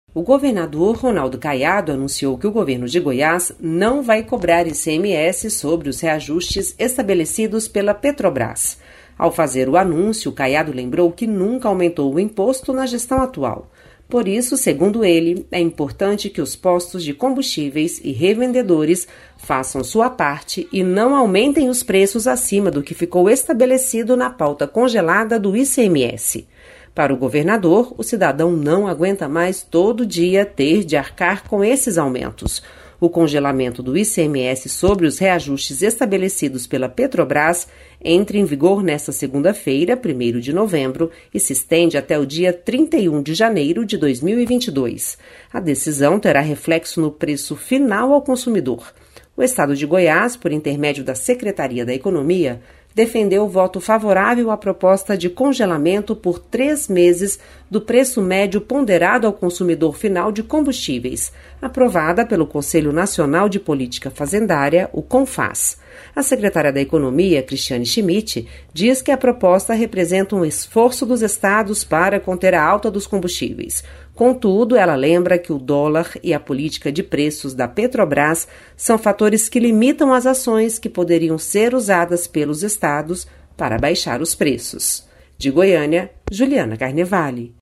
O governador Ronaldo Caiado anunciou que o governo de Goiás não vai cobrar ICMS sobre os reajustes estabelecidos pela Petrobras. Ao fazer o anúncio, Caiado lembrou que nunca aumentou o imposto na gestão atual. Por isso, segundo ele, é importante que os postos de combustíveis e revendedores façam sua parte e não aumentem os preços acima do que ficou estabelecido na pauta congelada do ICMS. Para o governador, o cidadão não aguenta mais todo dia ter de arcar com esses aumentos. O congelamento do ICMS sobre os reajustes estabelecidos pela Petrobras entra em vigor nesta segunda-feira, 1º de novembro, e se estende até o dia 31 de janeiro de 2022. A decisão terá reflexo no preço final ao consumidor. O estado de Goiás, por intermédio da Secretaria da Economia, defendeu o voto favorável à proposta de congelamento por 3 meses do preço médio ponderado ao consumidor final de combustíveis, aprovada pelo Conselho Nacional de Política Fazendária, o CONFAS. A secretária da Economia, Cristiane Schmidt, diz que a proposta representa um esforço dos estados para conter a alta dos combustíveis. Contudo, ela lembra que o dólar e a política de preços da Petrobras são fatores que limitam as ações que poderiam ser usadas pelos estados para baixar os preços. De Goiânia, Juliana Carnevale.